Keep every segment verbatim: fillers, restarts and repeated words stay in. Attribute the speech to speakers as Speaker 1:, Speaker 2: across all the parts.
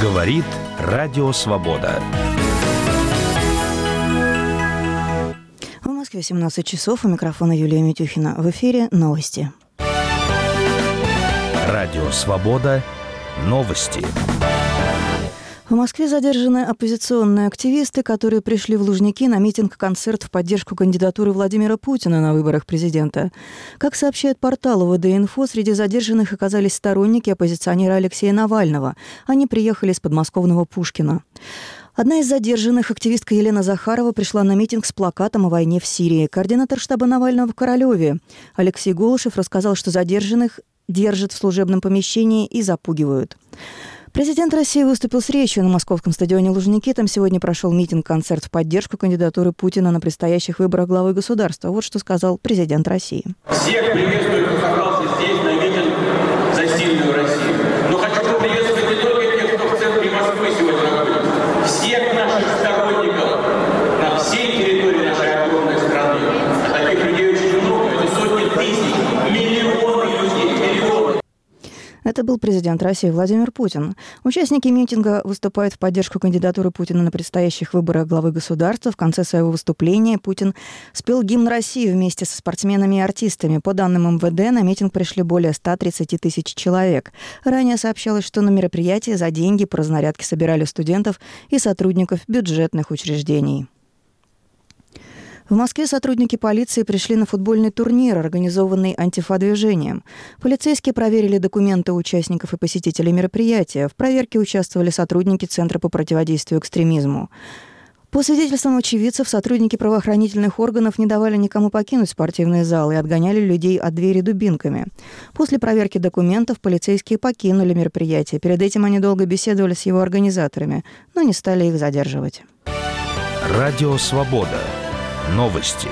Speaker 1: Говорит Радио Свобода.
Speaker 2: В Москве семнадцать часов. У микрофона Юлия Митюхина. В эфире новости.
Speaker 1: Радио Свобода. Новости.
Speaker 2: В Москве задержаны оппозиционные активисты, которые пришли в Лужники на митинг-концерт в поддержку кандидатуры Владимира Путина на выборах президента. Как сообщает портал ВД-Инфо, среди задержанных оказались сторонники оппозиционера Алексея Навального. Они приехали из подмосковного Пушкина. Одна из задержанных, активистка Елена Захарова, пришла на митинг с плакатом о войне в Сирии. Координатор штаба Навального в Королеве Алексей Голышев рассказал, что задержанных держат в служебном помещении и запугивают. Президент России выступил с речью на московском стадионе Лужники. Там сегодня прошел митинг-концерт в поддержку кандидатуры Путина на предстоящих выборах главы государства. Вот что сказал президент России.
Speaker 3: Всех приветствую, кто собрался здесь на митинг за сильную Россию. Но хочу поприветствовать не только тех, кто в центре Москвы сегодня находится. Всех наших сторонников на всей территории нашей огромной страны. А таких людей очень много. Это сотни тысяч, миллионы людей, миллионы.
Speaker 2: Это был президент России Владимир Путин. Участники митинга выступают в поддержку кандидатуры Путина на предстоящих выборах главы государства. В конце своего выступления Путин спел гимн России вместе со спортсменами и артистами. По данным эм вэ дэ, на митинг пришли более ста тридцати тысяч человек. Ранее сообщалось, что на мероприятие за деньги по разнарядке собирали студентов и сотрудников бюджетных учреждений. В Москве сотрудники полиции пришли на футбольный турнир, организованный антифа-движением. Полицейские проверили документы участников и посетителей мероприятия. В проверке участвовали сотрудники Центра по противодействию экстремизму. По свидетельствам очевидцев, сотрудники правоохранительных органов не давали никому покинуть спортивный зал и отгоняли людей от двери дубинками. После проверки документов полицейские покинули мероприятие. Перед этим они долго беседовали с его организаторами, но не стали их задерживать.
Speaker 1: Радио Свобода. Новости.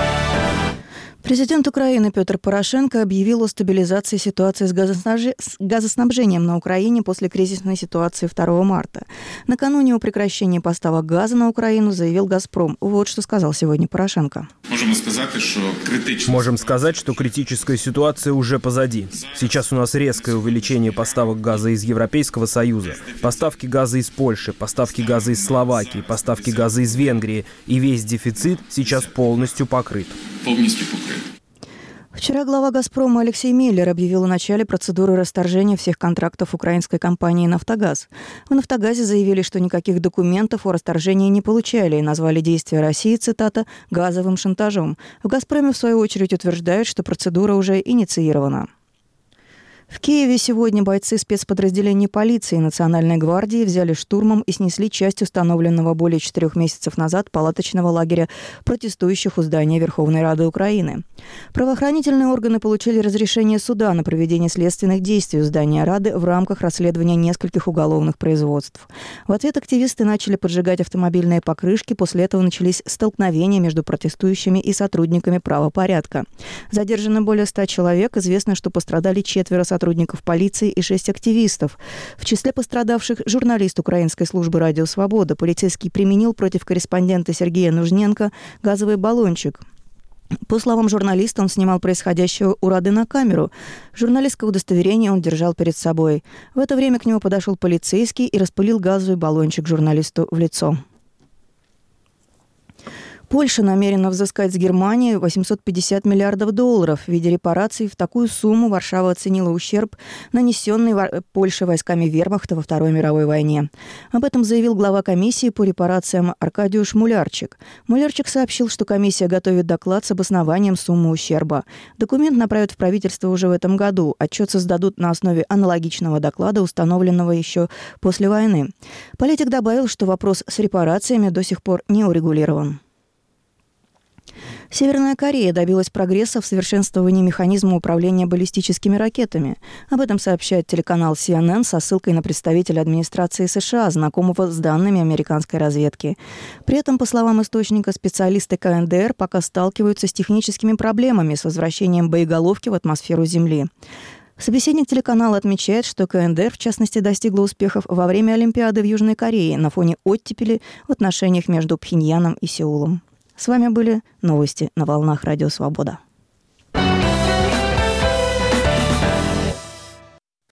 Speaker 2: Президент Украины Петр Порошенко объявил о стабилизации ситуации с газоснабжением на Украине после кризисной ситуации второго марта. Накануне о прекращении поставок газа на Украину заявил «Газпром». Вот что сказал сегодня Порошенко.
Speaker 4: Можем сказать, что критическая...
Speaker 5: Можем сказать, что критическая ситуация уже позади. Сейчас у нас резкое увеличение поставок газа из Европейского Союза, поставки газа из Польши, поставки газа из Словакии, поставки газа из Венгрии. И весь дефицит сейчас полностью покрыт.
Speaker 4: Полностью покрыт.
Speaker 2: Вчера глава «Газпрома» Алексей Миллер объявил о начале процедуры расторжения всех контрактов украинской компании «Нафтогаз». В «Нафтогазе» заявили, что никаких документов о расторжении не получали и назвали действия России, цитата, «газовым шантажом». В «Газпроме», в свою очередь, утверждают, что процедура уже инициирована. В Киеве сегодня бойцы спецподразделений полиции и Национальной гвардии взяли штурмом и снесли часть установленного более четырех месяцев назад палаточного лагеря протестующих у здания Верховной Рады Украины. Правоохранительные органы получили разрешение суда на проведение следственных действий у здания Рады в рамках расследования нескольких уголовных производств. В ответ активисты начали поджигать автомобильные покрышки, после этого начались столкновения между протестующими и сотрудниками правопорядка. Задержано более ста человек, известно, что пострадали четверо сотрудников. сотрудников полиции и шесть активистов. В числе пострадавших журналист украинской службы «Радио Свобода». Полицейский применил против корреспондента Сергея Нужненко газовый баллончик. По словам журналиста, он снимал происходящее у Рады на камеру. Журналистское удостоверение он держал перед собой. В это время к нему подошел полицейский и распылил газовый баллончик журналисту в лицо. Польша намерена взыскать с Германии восемьсот пятьдесят миллиардов долларов в виде репараций. В такую сумму Варшава оценила ущерб, нанесенный Польше войсками вермахта во Второй мировой войне. Об этом заявил глава комиссии по репарациям Аркадиуш Мулярчик. Мулярчик сообщил, что комиссия готовит доклад с обоснованием суммы ущерба. Документ направят в правительство уже в этом году. Отчет создадут на основе аналогичного доклада, установленного еще после войны. Политик добавил, что вопрос с репарациями до сих пор не урегулирован. Северная Корея добилась прогресса в совершенствовании механизма управления баллистическими ракетами. Об этом сообщает телеканал си эн эн со ссылкой на представителя администрации США, знакомого с данными американской разведки. При этом, по словам источника, специалисты ка эн дэ эр пока сталкиваются с техническими проблемами с возвращением боеголовки в атмосферу Земли. Собеседник телеканала отмечает, что ка эн дэ эр, в частности, достигла успехов во время Олимпиады в Южной Корее на фоне оттепели в отношениях между Пхеньяном и Сеулом. С вами были новости на волнах Радио Свобода.